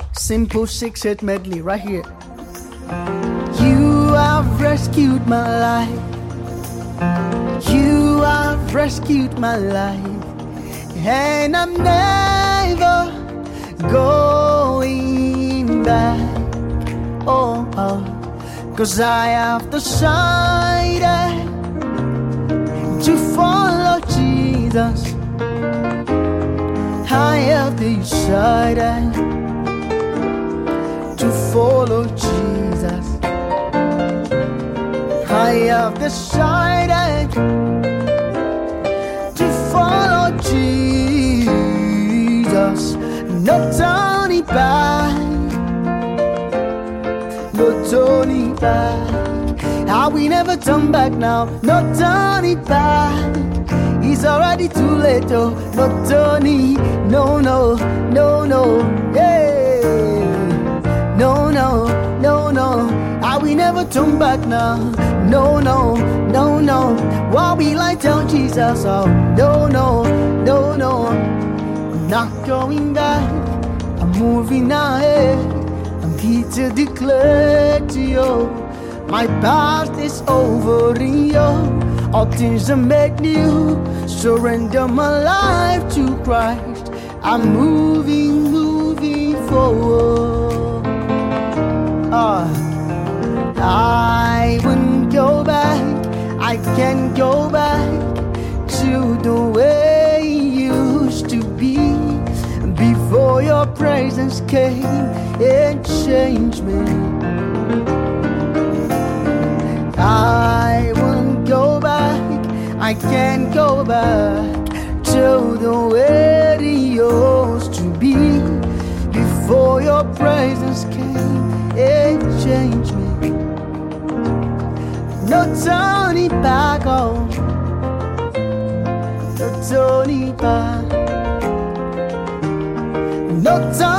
Simple six-hit medley right here. You have rescued my life. You have rescued my life. And I'm never going back. Oh, oh. 'Cause I have decided to follow Jesus. I have decided to follow Jesus. I have decided to follow Jesus. No turning back. No turning back. I will never turn back now. No turning back. It's already too late, oh. No turning. No, no, no, no. Yeah. No, no, no, no. I will never turn back now. No, no, no, no. What will I tell Jesus? Oh, no, no, no, no. I'm not going back. I'm moving ahead. I'm here to declare to you, my past is over in you. All things are made new. Surrender my life to Christ. I'm moving, moving forward. I wouldn't go back. I can't go back to the way it used to be before your presence came and changed me. I won't go back. I can't go back to the way it used to be before your presence came and changed me. No turning back, oh. No turning back. No